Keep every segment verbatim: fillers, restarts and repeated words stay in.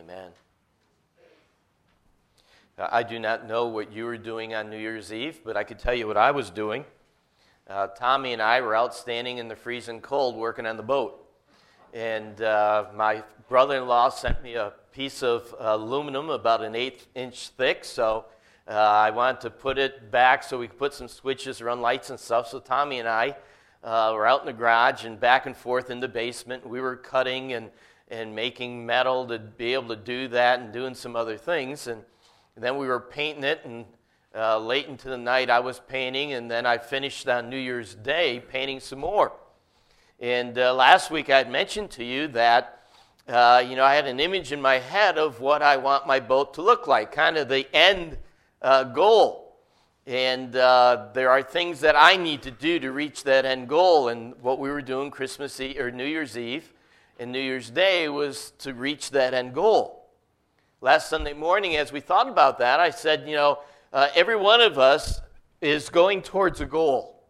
Amen. I do not know what you were doing on New Year's Eve, but I could tell you what I was doing. Uh, Tommy and I were out standing in the freezing cold working on the boat. And uh, my brother-in-law sent me a piece of uh, aluminum about an eighth inch thick, so uh, I wanted to put it back so we could put some switches, run lights and stuff. So Tommy and I uh, were out in the garage and back and forth in the basement. We were cutting and, and making metal to be able to do that and doing some other things. And then we were painting it, and uh, late into the night I was painting, and then I finished on New Year's Day painting some more. And uh, last week I had mentioned to you that, uh, you know, I had an image in my head of what I want my boat to look like, kind of the end uh, goal. And uh, there are things that I need to do to reach that end goal. And what we were doing Christmas Eve, or New Year's Eve and New Year's Day was to reach that end goal. Last Sunday morning, as we thought about that, I said, you know, uh, every one of us is going towards a goal.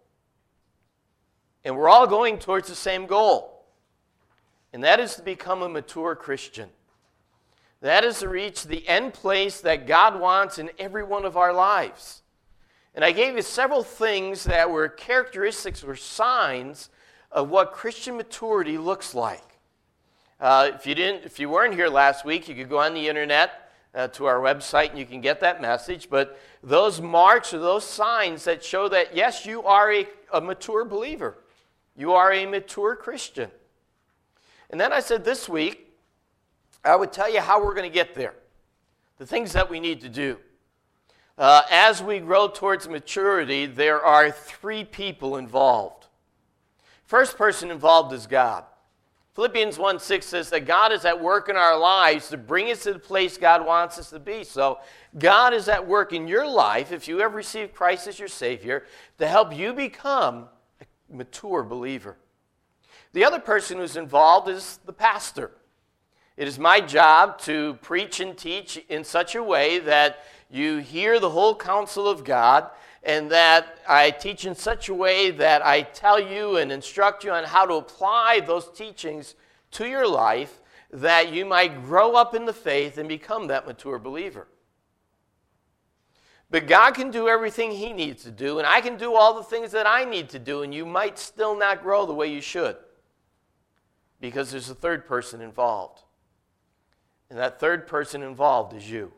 And we're all going towards the same goal. And that is to become a mature Christian. That is to reach the end place that God wants in every one of our lives. And I gave you several things that were characteristics or signs of what Christian maturity looks like. Uh, if you didn't, if you weren't here last week, you could go on the internet uh, to our website and you can get that message. But those marks or those signs that show that, yes, you are a, a mature believer. You are a mature Christian. And then I said this week, I would tell you how we're going to get there. The things that we need to do. Uh, as we grow towards maturity, there are three people involved. First person involved is God. Philippians one six says that God is at work in our lives to bring us to the place God wants us to be. So God is at work in your life, if you have received Christ as your Savior, to help you become a mature believer. The other person who's involved is the pastor. It is my job to preach and teach in such a way that you hear the whole counsel of God, and that I teach in such a way that I tell you and instruct you on how to apply those teachings to your life, that you might grow up in the faith and become that mature believer. But God can do everything He needs to do, and I can do all the things that I need to do, and you might still not grow the way you should, because there's a third person involved. And that third person involved is you.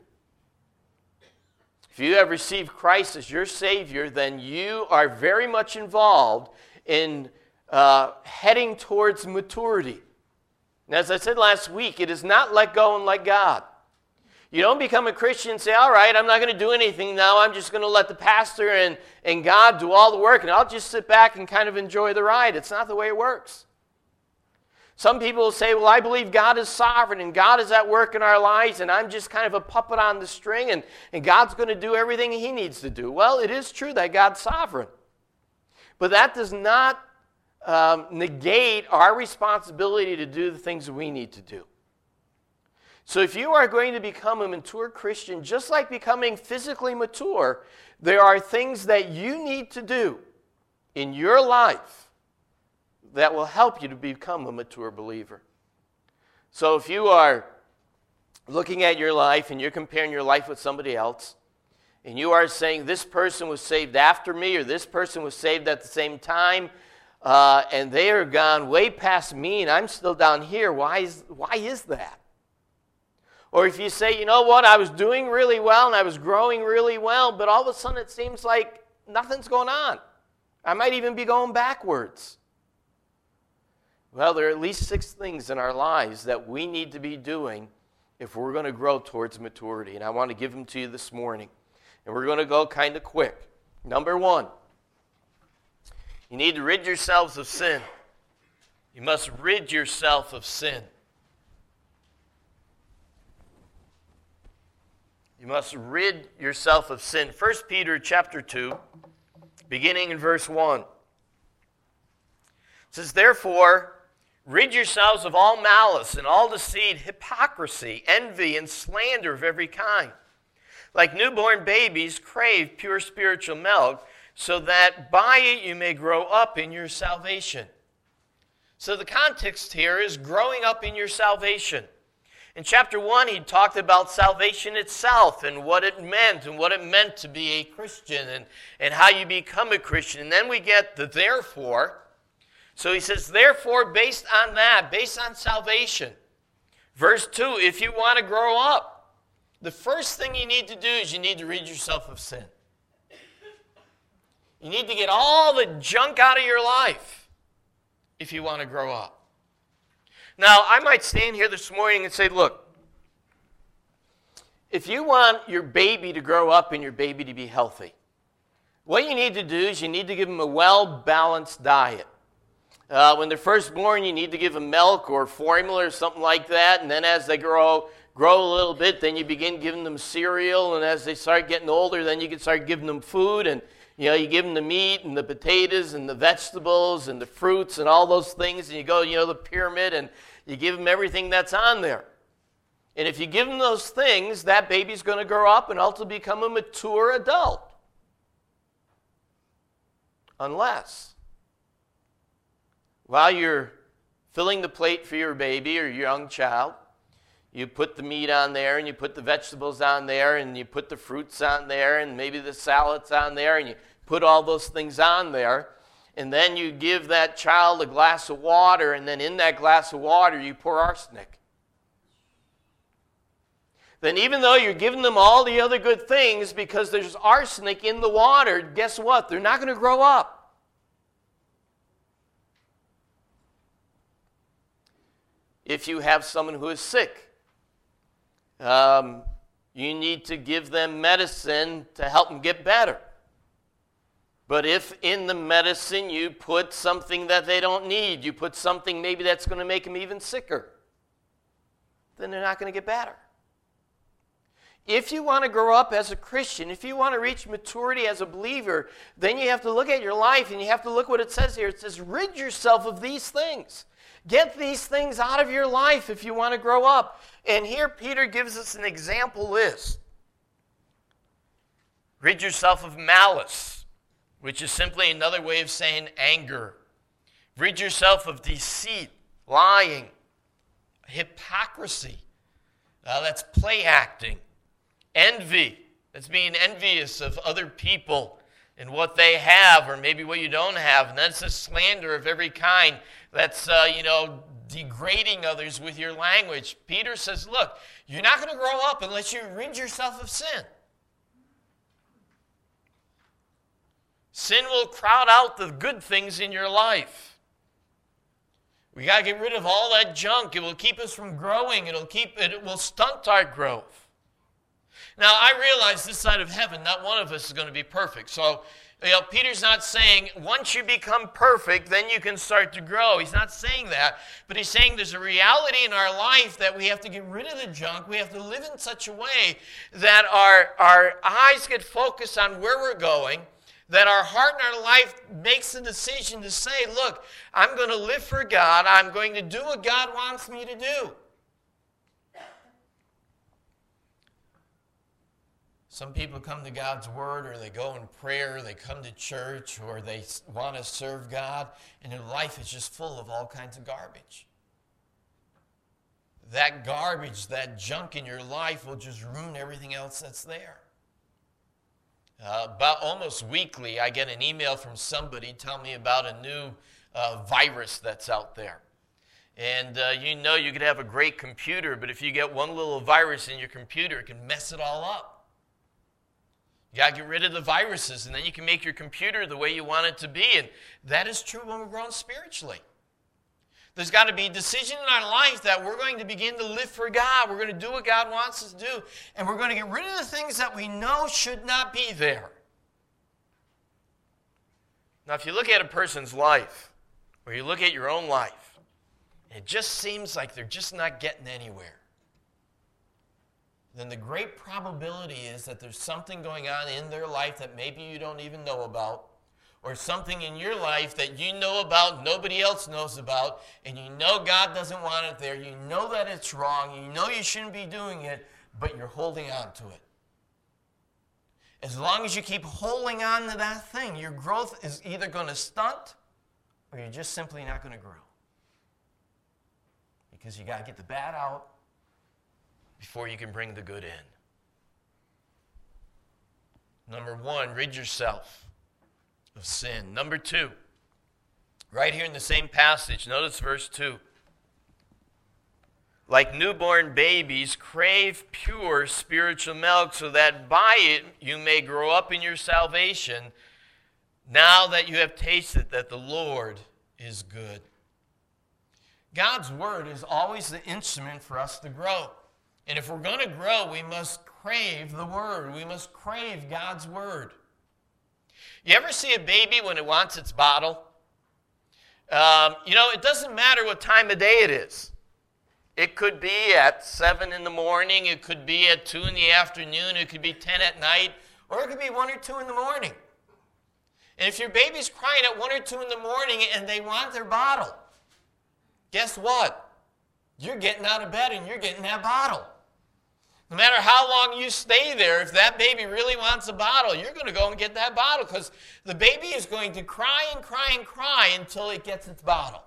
If you have received Christ as your Savior, then you are very much involved in uh, heading towards maturity. And as I said last week, it is not let go and let God. You don't become a Christian and say, all right, I'm not going to do anything now. I'm just going to let the pastor and, and God do all the work, and I'll just sit back and kind of enjoy the ride. It's not the way it works. Some people will say, well, I believe God is sovereign and God is at work in our lives, and I'm just kind of a puppet on the string, and, and God's going to do everything He needs to do. Well, it is true that God's sovereign. But that does not um, negate our responsibility to do the things we need to do. So if you are going to become a mature Christian, just like becoming physically mature, there are things that you need to do in your life that will help you to become a mature believer. So if you are looking at your life and you're comparing your life with somebody else, and you are saying this person was saved after me, or this person was saved at the same time, uh, and they are gone way past me and I'm still down here, why is, why is that? Or if you say, you know what, I was doing really well and I was growing really well, but all of a sudden it seems like nothing's going on. I might even be going backwards. Well, there are at least six things in our lives that we need to be doing if we're going to grow towards maturity. And I want to give them to you this morning. And we're going to go kind of quick. Number one, you need to rid yourselves of sin. You must rid yourself of sin. You must rid yourself of sin. First Peter chapter two, beginning in verse one. It says, therefore, rid yourselves of all malice and all deceit, hypocrisy, envy, and slander of every kind. Like newborn babies, crave pure spiritual milk, so that by it you may grow up in your salvation. So the context here is growing up in your salvation. In chapter one, he talked about salvation itself and what it meant and what it meant to be a Christian and, and how you become a Christian. And then we get the therefore. So he says, therefore, based on that, based on salvation. Verse two, if you want to grow up, the first thing you need to do is you need to rid yourself of sin. You need to get all the junk out of your life if you want to grow up. Now, I might stand here this morning and say, look, if you want your baby to grow up and your baby to be healthy, what you need to do is you need to give them a well-balanced diet. Uh, when they're first born, you need to give them milk or formula or something like that, and then as they grow grow a little bit, then you begin giving them cereal, and as they start getting older, then you can start giving them food, and you know, you give them the meat and the potatoes and the vegetables and the fruits and all those things, and you go, you know, the pyramid, and you give them everything that's on there. And if you give them those things, that baby's going to grow up and ultimately become a mature adult. Unless, while you're filling the plate for your baby or your young child, you put the meat on there, and you put the vegetables on there, and you put the fruits on there, and maybe the salads on there, and you put all those things on there. And then you give that child a glass of water, and then in that glass of water you pour arsenic. Then even though you're giving them all the other good things, because there's arsenic in the water, guess what? They're not going to grow up. If you have someone who is sick, Um, you need to give them medicine to help them get better. But if in the medicine you put something that they don't need, you put something maybe that's going to make them even sicker, then they're not going to get better. If you want to grow up as a Christian, if you want to reach maturity as a believer, then you have to look at your life and you have to look what it says here. It says, rid yourself of these things. Get these things out of your life if you want to grow up. And here Peter gives us an example list. Rid yourself of malice, which is simply another way of saying anger. Rid yourself of deceit, lying, hypocrisy. Uh, that's play acting. Envy, that's being envious of other people and what they have or maybe what you don't have. And that's a slander of every kind. That's, uh, you know, degrading others with your language. Peter says, look, you're not going to grow up unless you rid yourself of sin. Sin will crowd out the good things in your life. We got to get rid of all that junk. It will keep us from growing. It'll keep, it will stunt our growth. Now, I realize this side of heaven, not one of us is going to be perfect. So, you know, Peter's not saying once you become perfect, then you can start to grow. He's not saying that. But he's saying there's a reality in our life that we have to get rid of the junk. We have to live in such a way that our, our eyes get focused on where we're going, that our heart and our life makes the decision to say, look, I'm going to live for God. I'm going to do what God wants me to do. Some people come to God's Word, or they go in prayer, or they come to church, or they want to serve God, and their life is just full of all kinds of garbage. That garbage, that junk in your life will just ruin everything else that's there. Uh, about almost weekly, I get an email from somebody telling me about a new uh, virus that's out there. And uh, you know you could have a great computer, but if you get one little virus in your computer, it can mess it all up. You got to get rid of the viruses, and then you can make your computer the way you want it to be. And that is true when we're growing spiritually. There's got to be a decision in our life that we're going to begin to live for God. We're going to do what God wants us to do. And we're going to get rid of the things that we know should not be there. Now, if you look at a person's life, or you look at your own life, it just seems like they're just not getting anywhere, then the great probability is that there's something going on in their life that maybe you don't even know about, or something in your life that you know about, nobody else knows about, and you know God doesn't want it there, you know that it's wrong, you know you shouldn't be doing it, but you're holding on to it. As long as you keep holding on to that thing, your growth is either going to stunt, or you're just simply not going to grow. Because you got to get the bad out, before you can bring the good in. Number one, rid yourself of sin. Number two, right here in the same passage, notice verse two. Like newborn babies, crave pure spiritual milk so that by it you may grow up in your salvation, now that you have tasted that the Lord is good. God's word is always the instrument for us to grow. And if we're going to grow, we must crave the word. We must crave God's word. You ever see a baby when it wants its bottle? Um, you know, it doesn't matter what time of day it is. It could be at seven in the morning. It could be at two in the afternoon. It could be ten at night. Or it could be one or two in the morning. And if your baby's crying at one or two in the morning and they want their bottle, guess what? You're getting out of bed and you're getting that bottle. No matter how long you stay there, if that baby really wants a bottle, you're going to go and get that bottle because the baby is going to cry and cry and cry until it gets its bottle.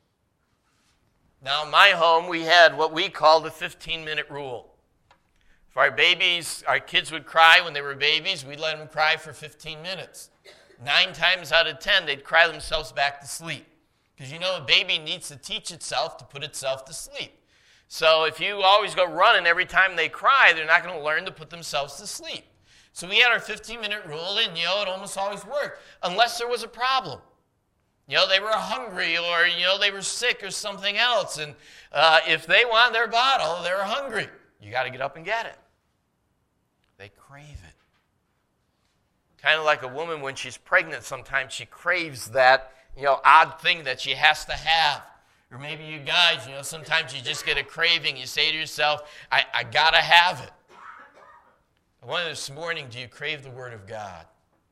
Now, in my home, we had what we called the fifteen-minute rule. If our babies, our kids would cry when they were babies, we'd let them cry for fifteen minutes. Nine times out of ten, they'd cry themselves back to sleep. Because you know a baby needs to teach itself to put itself to sleep. So if you always go running every time they cry, they're not going to learn to put themselves to sleep. So we had our fifteen-minute rule, and, you know, it almost always worked, unless there was a problem. You know, they were hungry or, you know, they were sick or something else. And uh, if they want their bottle, they're hungry. You got to get up and get it. They crave it. Kind of like a woman when she's pregnant, sometimes she craves that, you know, odd thing that she has to have. Or maybe you guys, you know, sometimes you just get a craving. You say to yourself, I, I got to have it. I wonder this morning, do you crave the Word of God?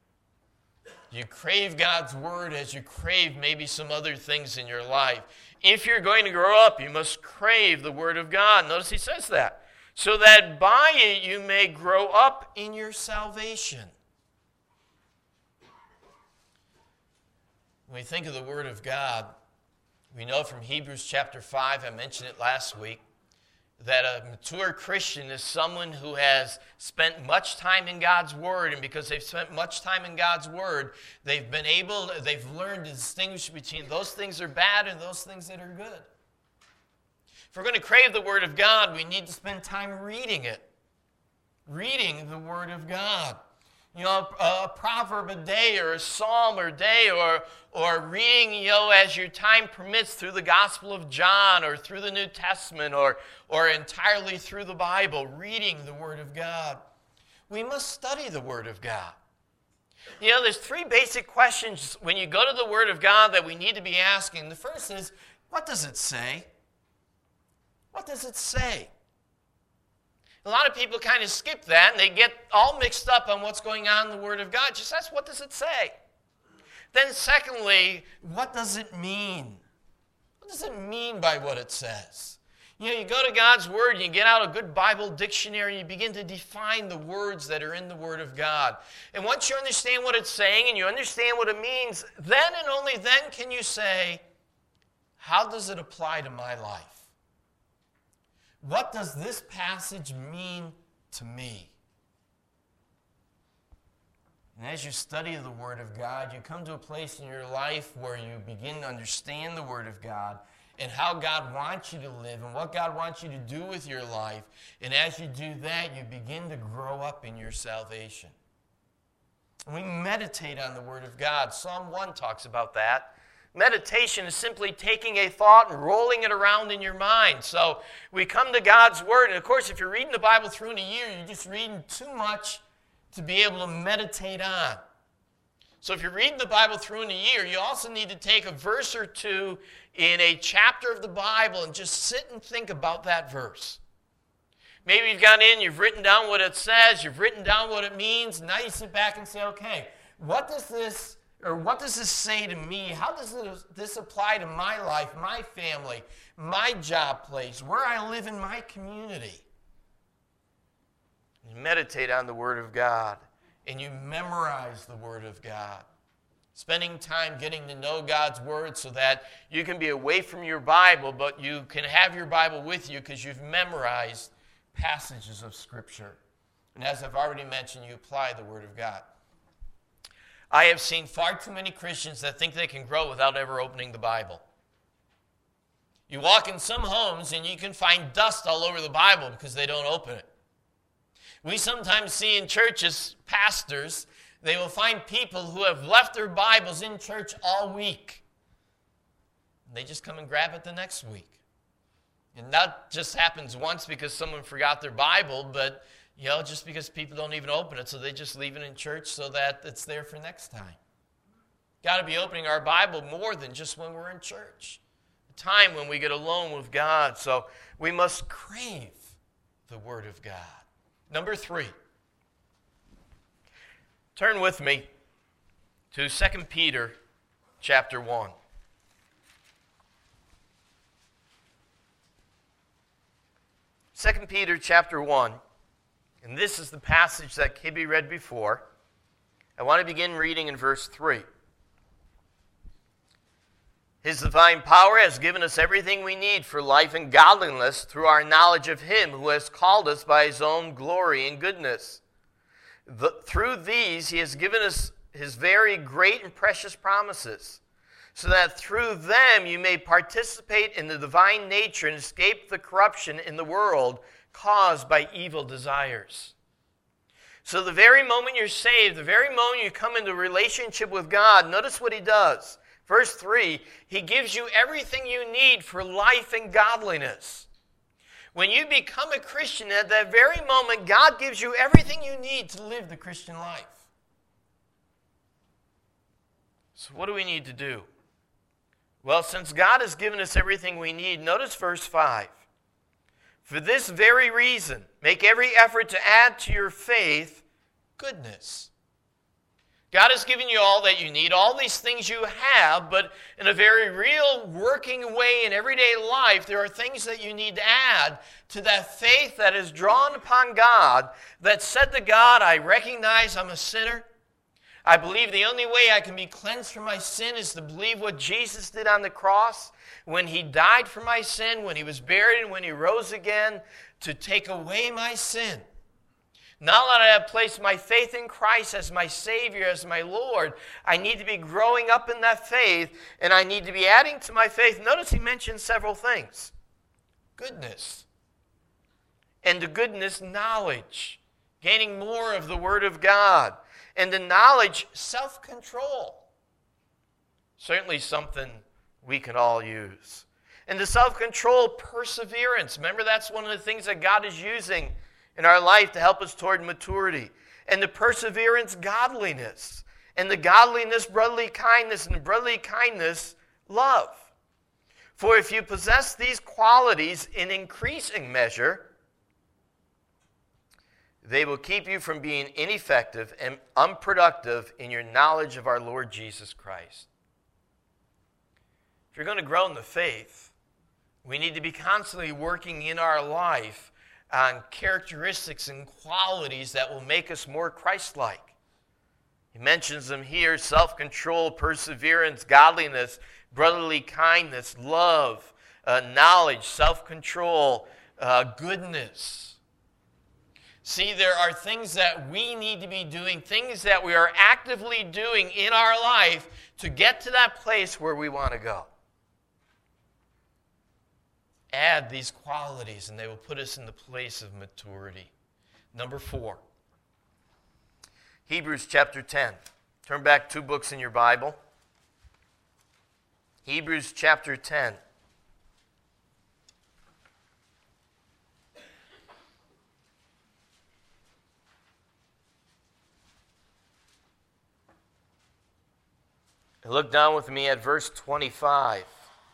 Do you crave God's Word as you crave maybe some other things in your life? If you're going to grow up, you must crave the Word of God. Notice he says that. So that by it you may grow up in your salvation. When we think of the Word of God, we know from Hebrews chapter five, I mentioned it last week, that a mature Christian is someone who has spent much time in God's Word, and because they've spent much time in God's Word, they've been able, they've learned to distinguish between those things that are bad and those things that are good. If we're going to crave the Word of God, we need to spend time reading it. Reading the Word of God. You know, a, a proverb a day or a psalm a day or, or reading, you know, as your time permits through the Gospel of John or through the New Testament or, or entirely through the Bible, reading the Word of God. We must study the Word of God. You know, there's three basic questions when you go to the Word of God that we need to be asking. The first is, what does it say? What does it say? A lot of people kind of skip that, and they get all mixed up on what's going on in the Word of God. Just ask, what does it say? Then secondly, what does it mean? What does it mean by what it says? You know, you go to God's Word, and you get out a good Bible dictionary, and you begin to define the words that are in the Word of God. And once you understand what it's saying, and you understand what it means, then and only then can you say, how does it apply to my life? What does this passage mean to me? And as you study the Word of God, you come to a place in your life where you begin to understand the Word of God and how God wants you to live and what God wants you to do with your life. And as you do that, you begin to grow up in your salvation. And we meditate on the Word of God. Psalm one talks about that. Meditation is simply taking a thought and rolling it around in your mind. So we come to God's Word, and of course, if you're reading the Bible through in a year, you're just reading too much to be able to meditate on. So if you're reading the Bible through in a year, you also need to take a verse or two in a chapter of the Bible and just sit and think about that verse. Maybe you've gone in, you've written down what it says, you've written down what it means, now you sit back and say, okay, what does this Or what does this say to me? How does this apply to my life, my family, my job place, where I live in my community? You meditate on the Word of God, and you memorize the Word of God. Spending time getting to know God's Word so that you can be away from your Bible, but you can have your Bible with you because you've memorized passages of Scripture. And as I've already mentioned, you apply the Word of God. I have seen far too many Christians that think they can grow without ever opening the Bible. You walk in some homes and you can find dust all over the Bible because they don't open it. We sometimes see in churches, pastors, they will find people who have left their Bibles in church all week. They just come and grab it the next week. And that just happens once because someone forgot their Bible, but you know, just because people don't even open it, so they just leave it in church so that it's there for next time. Got to be opening our Bible more than just when we're in church. A time when we get alone with God. So we must crave the Word of God. Number three. Turn with me to Second Peter chapter one. Second Peter chapter one. And this is the passage that Kibby read before. I want to begin reading in verse three. His divine power has given us everything we need for life and godliness through our knowledge of Him who has called us by His own glory and goodness. The, through these He has given us His very great and precious promises, so that through them you may participate in the divine nature and escape the corruption in the world caused by evil desires. So the very moment you're saved, the very moment you come into a relationship with God, notice what He does. Verse three, He gives you everything you need for life and godliness. When you become a Christian, at that very moment, God gives you everything you need to live the Christian life. So what do we need to do? Well, since God has given us everything we need, notice verse five. For this very reason, make every effort to add to your faith goodness. God has given you all that you need, all these things you have, but in a very real working way in everyday life, there are things that you need to add to that faith that is drawn upon God, that said to God, I recognize I'm a sinner. I believe the only way I can be cleansed from my sin is to believe what Jesus did on the cross, when He died for my sin, when He was buried, and when He rose again to take away my sin. Now that I have placed my faith in Christ as my Savior, as my Lord, I need to be growing up in that faith, and I need to be adding to my faith. Notice he mentions several things. Goodness. And the goodness, knowledge. Gaining more of the Word of God. And the knowledge, self-control. Certainly something we can all use. And the self-control, perseverance. Remember, that's one of the things that God is using in our life to help us toward maturity. And the perseverance, godliness. And the godliness, brotherly kindness. And the brotherly kindness, love. For if you possess these qualities in increasing measure, they will keep you from being ineffective and unproductive in your knowledge of our Lord Jesus Christ. If you're going to grow in the faith, we need to be constantly working in our life on characteristics and qualities that will make us more Christ-like. He mentions them here: self-control, perseverance, godliness, brotherly kindness, love, uh, knowledge, self-control, uh, goodness. See, there are things that we need to be doing, things that we are actively doing in our life to get to that place where we want to go. Add these qualities, and they will put us in the place of maturity. Number four, Hebrews chapter ten. Turn back two books in your Bible. Hebrews chapter ten. Look down with me at verse twenty-five.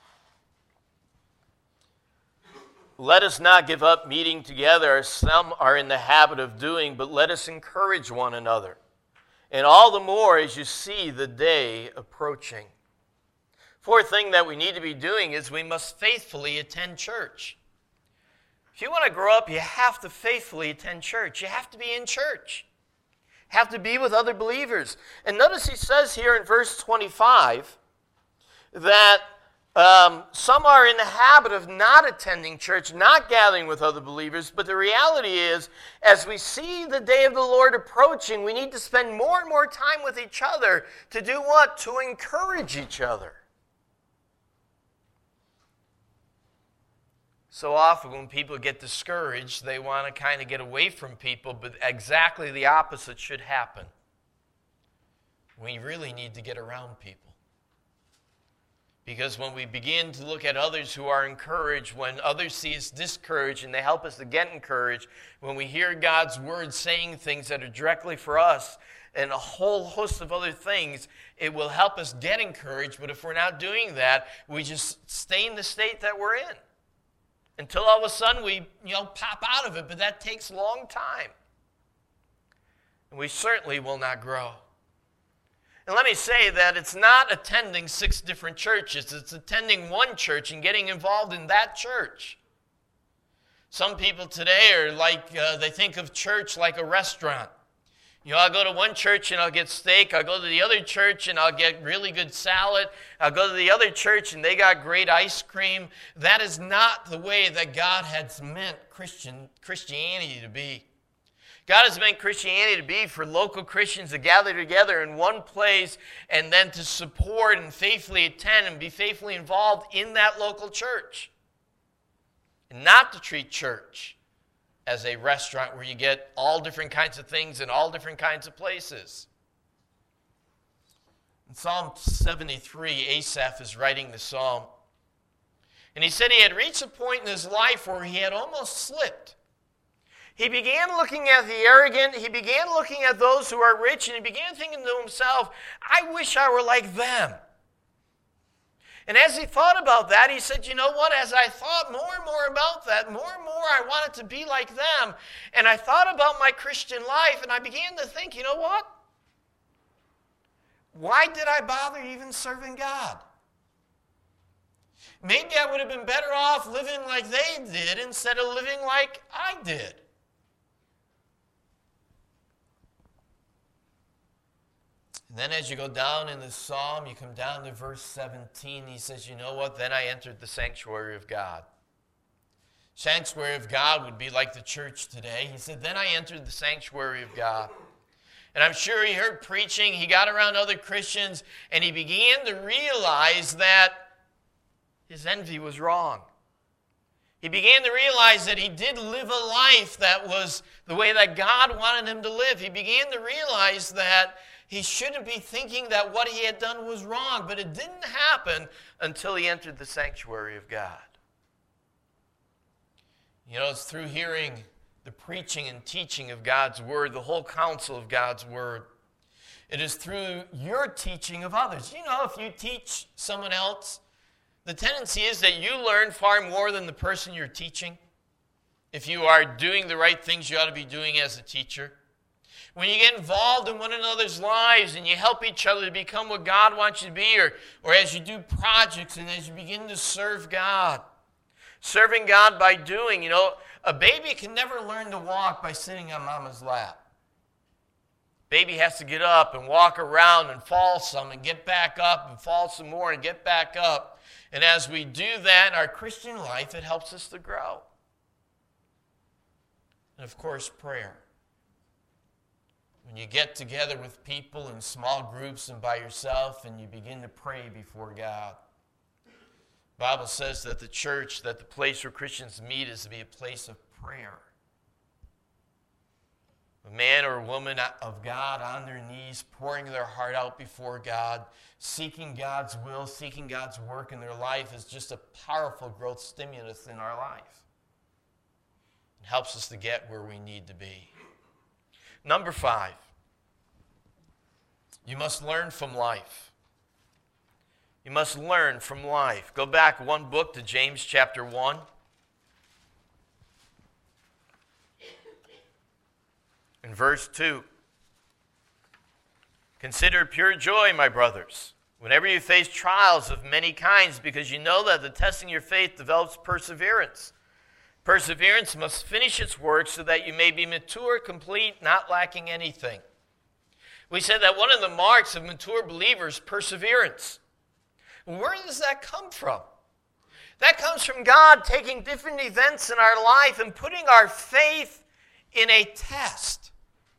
Let us not give up meeting together as some are in the habit of doing, but let us encourage one another. And all the more as you see the day approaching. Fourth thing that we need to be doing is we must faithfully attend church. If you want to grow up, you have to faithfully attend church. You have to be in church. Have to be with other believers. And notice he says here in verse twenty-five that Um, some are in the habit of not attending church, not gathering with other believers, but the reality is, as we see the day of the Lord approaching, we need to spend more and more time with each other to do what? To encourage each other. So often when people get discouraged, they want to kind of get away from people, but exactly the opposite should happen. We really need to get around people. Because when we begin to look at others who are encouraged, when others see us discouraged and they help us to get encouraged, when we hear God's word saying things that are directly for us and a whole host of other things, it will help us get encouraged. But if we're not doing that, we just stay in the state that we're in until all of a sudden we, you know, pop out of it. But that takes a long time. And we certainly will not grow. And let me say that it's not attending six different churches. It's attending one church and getting involved in that church. Some people today are like, uh, they think of church like a restaurant. You know, I'll go to one church and I'll get steak. I'll go to the other church and I'll get really good salad. I'll go to the other church and they got great ice cream. That is not the way that God has meant Christian Christianity to be. God has meant Christianity to be for local Christians to gather together in one place and then to support and faithfully attend and be faithfully involved in that local church. And not to treat church as a restaurant where you get all different kinds of things in all different kinds of places. In Psalm seventy-three, Asaph is writing the psalm. And he said he had reached a point in his life where he had almost slipped. He began looking at the arrogant, he began looking at those who are rich, and he began thinking to himself, I wish I were like them. And as he thought about that, he said, you know what, as I thought more and more about that, more and more I wanted to be like them, and I thought about my Christian life, and I began to think, you know what? Why did I bother even serving God? Maybe I would have been better off living like they did instead of living like I did. And then as you go down in the psalm, you come down to verse seventeen. He says, you know what? Then I entered the sanctuary of God. Sanctuary of God would be like the church today. He said, then I entered the sanctuary of God. And I'm sure he heard preaching. He got around other Christians, and he began to realize that his envy was wrong. He began to realize that he did live a life that was the way that God wanted him to live. He began to realize that he shouldn't be thinking that what he had done was wrong, but it didn't happen until he entered the sanctuary of God. You know, it's through hearing the preaching and teaching of God's word, the whole counsel of God's word. It is through your teaching of others. You know, if you teach someone else, the tendency is that you learn far more than the person you're teaching. If you are doing the right things you ought to be doing as a teacher. When you get involved in one another's lives and you help each other to become what God wants you to be, or, or as you do projects and as you begin to serve God. Serving God by doing, you know, a baby can never learn to walk by sitting on mama's lap. Baby has to get up and walk around and fall some and get back up and fall some more and get back up. And as we do that in our Christian life, it helps us to grow. And of course, prayer. When you get together with people in small groups and by yourself and you begin to pray before God. The Bible says that the church, that the place where Christians meet is to be a place of prayer. A man or a woman of God on their knees, pouring their heart out before God, seeking God's will, seeking God's work in their life is just a powerful growth stimulus in our life. It helps us to get where we need to be. Number five, you must learn from life. You must learn from life. Go back one book to James chapter one. In verse two. Consider it pure joy, my brothers, whenever you face trials of many kinds, because you know that the testing of your faith develops perseverance. Perseverance must finish its work so that you may be mature, complete, not lacking anything. We said that one of the marks of mature believers is perseverance. Where does that come from? That comes from God taking different events in our life and putting our faith in a test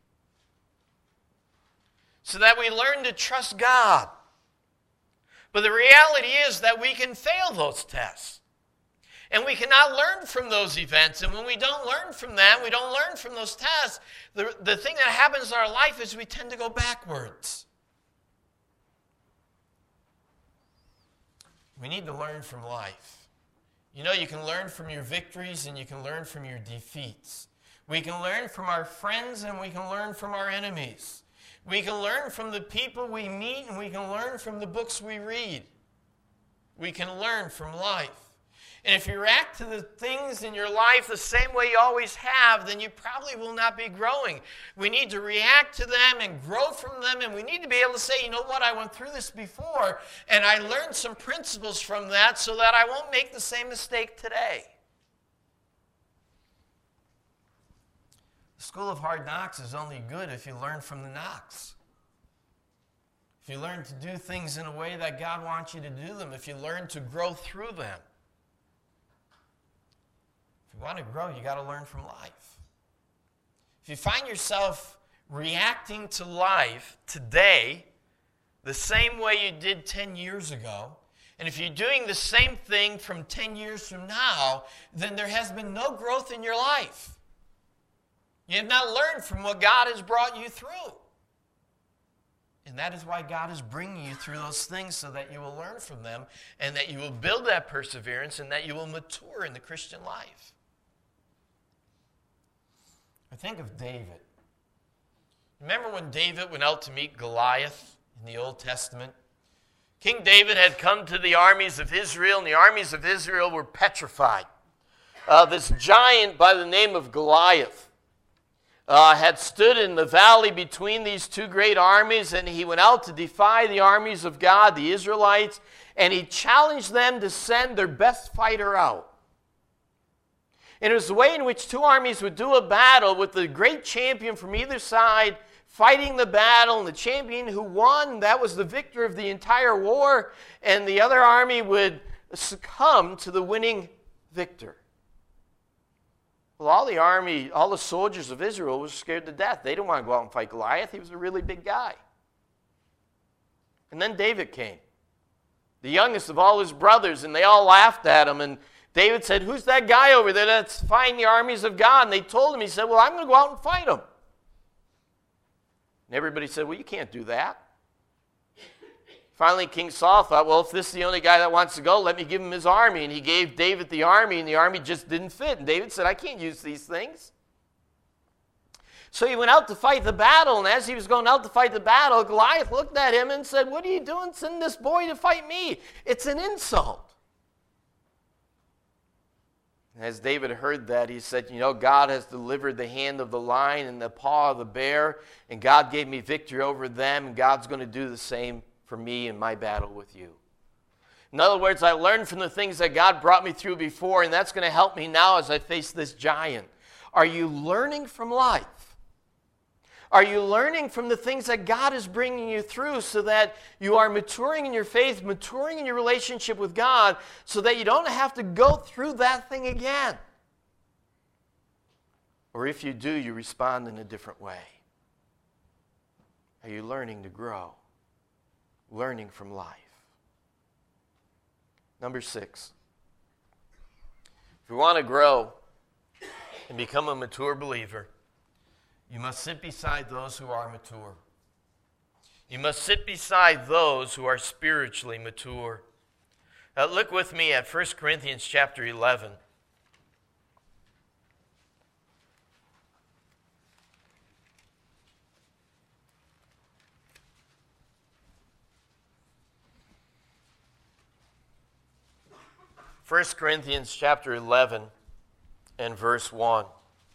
so that we learn to trust God. But the reality is that we can fail those tests. And we cannot learn from those events. And when we don't learn from them, we don't learn from those tests, the, the thing that happens in our life is we tend to go backwards. We need to learn from life. You know, you can learn from your victories and you can learn from your defeats. We can learn from our friends and we can learn from our enemies. We can learn from the people we meet and we can learn from the books we read. We can learn from life. And if you react to the things in your life the same way you always have, then you probably will not be growing. We need to react to them and grow from them, and we need to be able to say, you know what, I went through this before, and I learned some principles from that so that I won't make the same mistake today. The School of Hard Knocks is only good if you learn from the knocks. If you learn to do things in a way that God wants you to do them, if you learn to grow through them. If you want to grow, you got to learn from life. If you find yourself reacting to life today the same way you did ten years ago, and if you're doing the same thing from ten years from now, then there has been no growth in your life. You have not learned from what God has brought you through. And that is why God is bringing you through those things, so that you will learn from them and that you will build that perseverance and that you will mature in the Christian life. I think of David. Remember when David went out to meet Goliath in the Old Testament? King David had come to the armies of Israel, and the armies of Israel were petrified. Uh, this giant by the name of Goliath uh, had stood in the valley between these two great armies, and he went out to defy the armies of God, the Israelites, and he challenged them to send their best fighter out. And it was the way in which two armies would do a battle with the great champion from either side fighting the battle, and the champion who won, that was the victor of the entire war, and the other army would succumb to the winning victor. Well, all the army, all the soldiers of Israel were scared to death. They didn't want to go out and fight Goliath. He was a really big guy. And then David came, the youngest of all his brothers, and they all laughed at him, and David said, "Who's that guy over there that's fighting the armies of God?" And they told him, he said, "Well, I'm going to go out and fight him." And everybody said, "Well, you can't do that." Finally, King Saul thought, well, if this is the only guy that wants to go, let me give him his army. And he gave David the army, and the army just didn't fit. And David said, "I can't use these things." So he went out to fight the battle, and as he was going out to fight the battle, Goliath looked at him and said, "What are you doing sending this boy to fight me? It's an insult." As David heard that, he said, "You know, God has delivered the hand of the lion and the paw of the bear, and God gave me victory over them, and God's going to do the same for me in my battle with you." In other words, I learned from the things that God brought me through before, and that's going to help me now as I face this giant. Are you learning from life? Are you learning from the things that God is bringing you through so that you are maturing in your faith, maturing in your relationship with God, so that you don't have to go through that thing again? Or if you do, you respond in a different way. Are you learning to grow? Learning from life. Number six. If you want to grow and become a mature believer, you must sit beside those who are mature. You must sit beside those who are spiritually mature. Now look with me at First Corinthians chapter eleven. First Corinthians chapter eleven and verse one.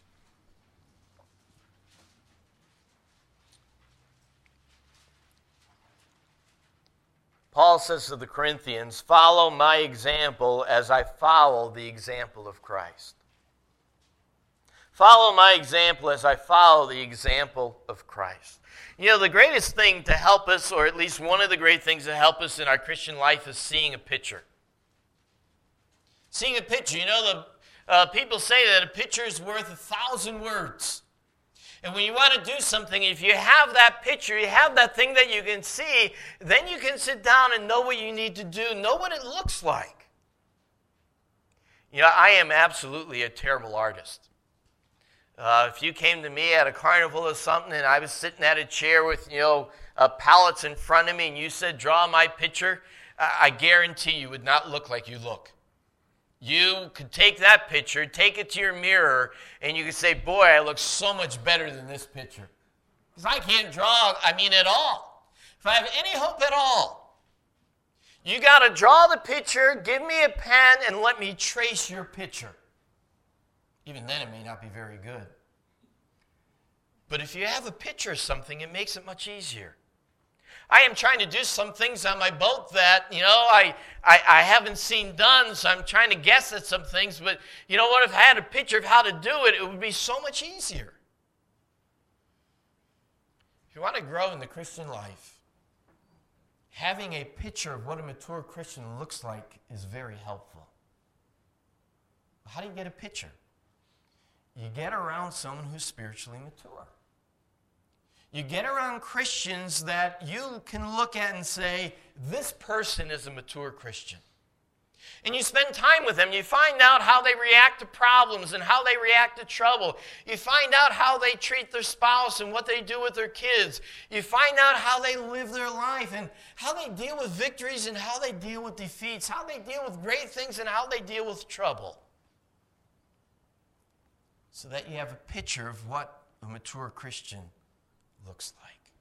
Paul says to the Corinthians, "Follow my example as I follow the example of Christ." Follow my example as I follow the example of Christ. You know, the greatest thing to help us, or at least one of the great things to help us in our Christian life, is seeing a picture. Seeing a picture. You know, the uh, people say that a picture is worth a thousand words. And when you want to do something, if you have that picture, you have that thing that you can see, then you can sit down and know what you need to do, know what it looks like. You know, I am absolutely a terrible artist. Uh, if you came to me at a carnival or something and I was sitting at a chair with, you know, uh, palettes in front of me and you said, draw my picture, I, I guarantee you would not look like you look. You could take that picture, take it to your mirror, and you could say, boy, I look so much better than this picture. Because I can't draw, I mean, at all. If I have any hope at all, you got to draw the picture, give me a pen, and let me trace your picture. Even then, it may not be very good. But if you have a picture of something, it makes it much easier. I am trying to do some things on my boat that, you know, I, I, I haven't seen done, so I'm trying to guess at some things. But you know what? If I had a picture of how to do it, it would be so much easier. If you want to grow in the Christian life, having a picture of what a mature Christian looks like is very helpful. How do you get a picture? You get around someone who's spiritually mature. You get around Christians that you can look at and say, this person is a mature Christian. And you spend time with them. You find out how they react to problems and how they react to trouble. You find out how they treat their spouse and what they do with their kids. You find out how they live their life and how they deal with victories and how they deal with defeats, how they deal with great things and how they deal with trouble. So that you have a picture of what a mature Christian looks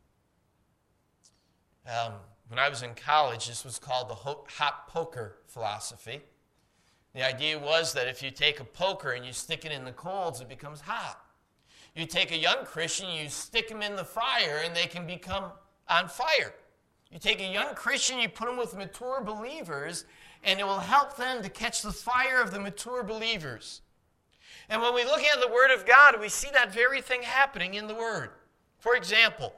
like. Um, when I was in college, this was called the hot poker philosophy. The idea was that if you take a poker and you stick it in the coals, it becomes hot. You take a young Christian, you stick them in the fire, and they can become on fire. You take a young Christian, you put them with mature believers, and it will help them to catch the fire of the mature believers. And when we look at the Word of God, we see that very thing happening in the Word. For example,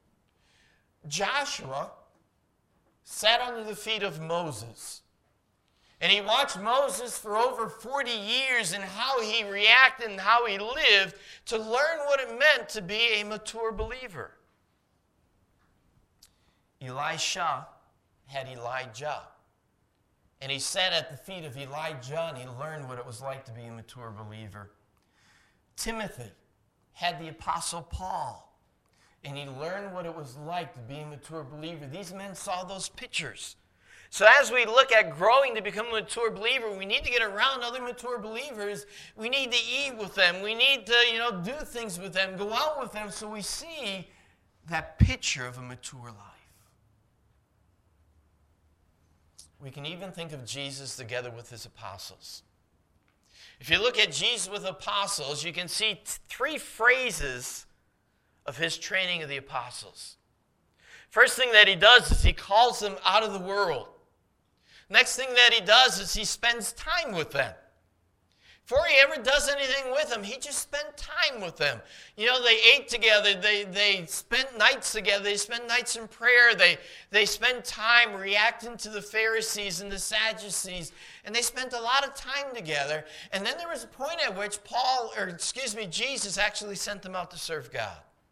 Joshua sat under the feet of Moses. And he watched Moses for over forty years and how he reacted and how he lived to learn what it meant to be a mature believer. Elisha had Elijah. And he sat at the feet of Elijah and he learned what it was like to be a mature believer. Timothy had the Apostle Paul. And he learned what it was like to be a mature believer. These men saw those pictures. So as we look at growing to become a mature believer, we need to get around other mature believers. We need to eat with them. We need to, you know, do things with them, go out with them, so we see that picture of a mature life. We can even think of Jesus together with his apostles. If you look at Jesus with apostles, you can see t- three phrases of his training of the apostles. First thing that he does is he calls them out of the world. Next thing that he does is he spends time with them. Before he ever does anything with them, he just spent time with them. You know, they ate together, they, they spent nights together, they spent nights in prayer, they, they spent time reacting to the Pharisees and the Sadducees, and they spent a lot of time together. And then there was a point at which Paul, or excuse me, Jesus actually sent them out to serve God.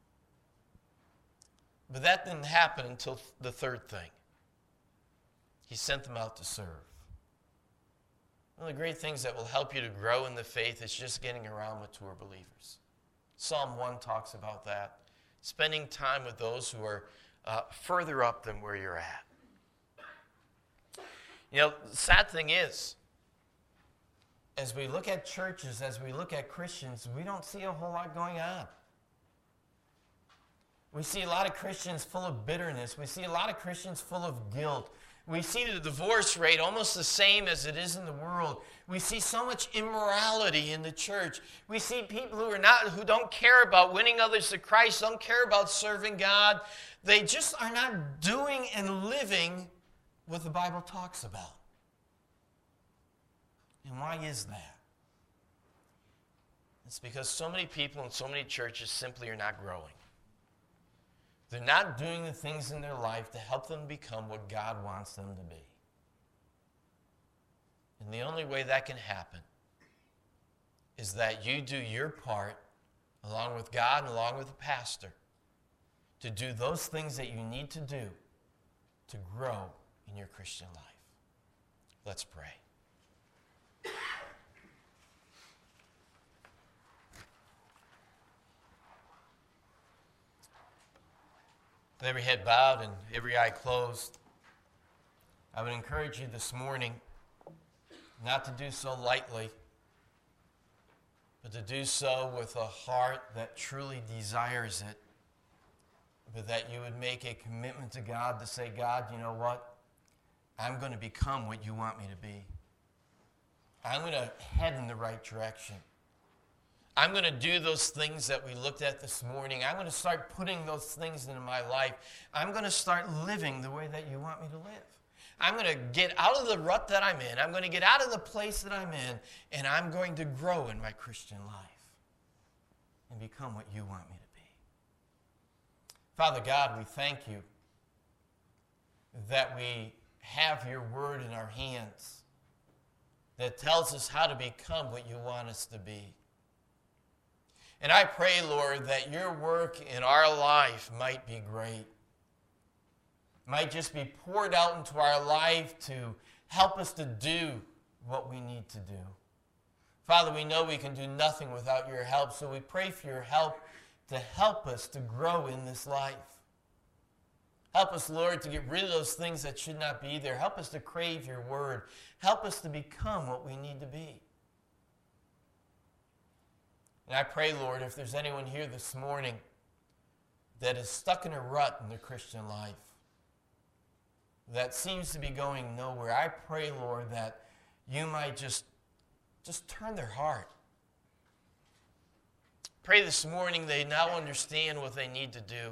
But that didn't happen until the third thing. He sent them out to serve. One of the great things that will help you to grow in the faith is just getting around mature believers. Psalm one talks about that. Spending time with those who are uh, further up than where you're at. You know, the sad thing is, as we look at churches, as we look at Christians, we don't see a whole lot going on. We see a lot of Christians full of bitterness. We see a lot of Christians full of guilt. We see the divorce rate almost the same as it is in the world. We see so much immorality in the church. We see people who are not, who don't care about winning others to Christ, don't care about serving God. They just are not doing and living what the Bible talks about. And why is that? It's because so many people in so many churches simply are not growing. They're not doing the things in their life to help them become what God wants them to be. And the only way that can happen is that you do your part, along with God and along with the pastor, to do those things that you need to do to grow in your Christian life. Let's pray. With every head bowed and every eye closed, I would encourage you this morning not to do so lightly, but to do so with a heart that truly desires it, but that you would make a commitment to God to say, God, you know what? I'm going to become what you want me to be. I'm going to head in the right direction. I'm going to do those things that we looked at this morning. I'm going to start putting those things into my life. I'm going to start living the way that you want me to live. I'm going to get out of the rut that I'm in. I'm going to get out of the place that I'm in, and I'm going to grow in my Christian life and become what you want me to be. Father God, we thank you that we have your word in our hands that tells us how to become what you want us to be. And I pray, Lord, that your work in our life might be great, might just be poured out into our life to help us to do what we need to do. Father, we know we can do nothing without your help, so we pray for your help to help us to grow in this life. Help us, Lord, to get rid of those things that should not be there. Help us to crave your word. Help us to become what we need to be. And I pray, Lord, if there's anyone here this morning that is stuck in a rut in their Christian life, that seems to be going nowhere, I pray, Lord, that you might just, just turn their heart. Pray this morning they now understand what they need to do.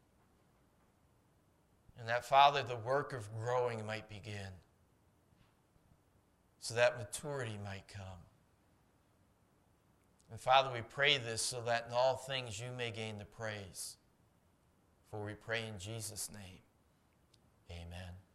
And that, Father, the work of growing might begin, so that maturity might come. And Father, we pray this so that in all things you may gain the praise. For we pray in Jesus' name. Amen.